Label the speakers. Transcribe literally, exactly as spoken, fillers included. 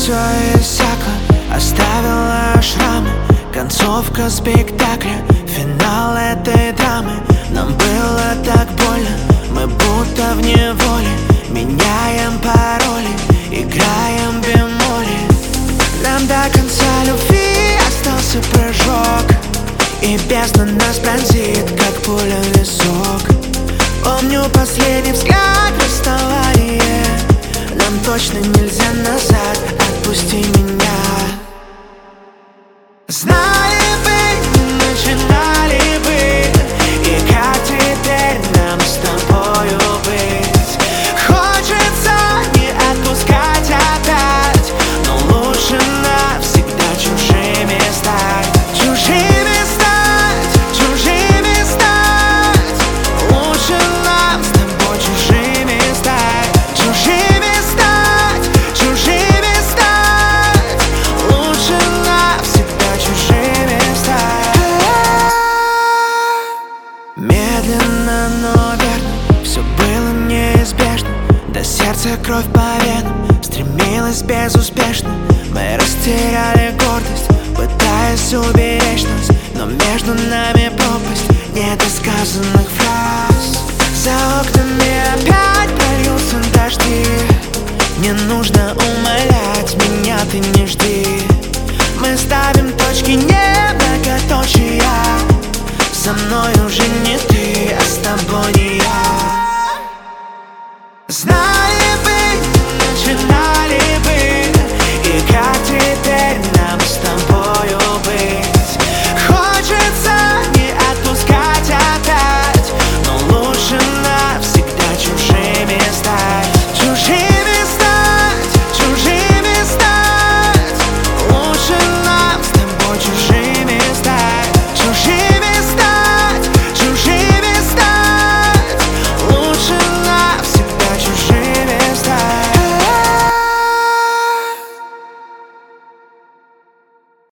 Speaker 1: все иссякло, оставила шрамы. Концовка спектакля, финал этой драмы. Нам было так больно, мы будто в неволе. Меняем пароли, играем бемоли. Нам до конца любви остался прыжок, и бездна нас пронзит, как пуля в висок. Помню последний взгляд, расставание. Нам точно нельзя назад, отпусти меня. Знали бы, не начинали бы, и как теперь нам с тобою быть? Хочется не отпускать опять, но лучше навсегда чужими стать. Чужими стать, чужими стать. Лучше нам с тобой чужими стать. Чужими стать, чужими стать. Лучше навсегда чужими стать. Медленно, но верно, все было неизбежно. До сердца кровь по венам стремилась безуспешно. Мы растеряли гордость, пытаясь уберечь нас, но между нами пропасть недосказанных фраз. За окнами опять прольются дожди. Не нужно умолять меня, ты не жди. Мы ставим точки, не многоточия. Со мной уже не ты, а с тобой не я. Знаем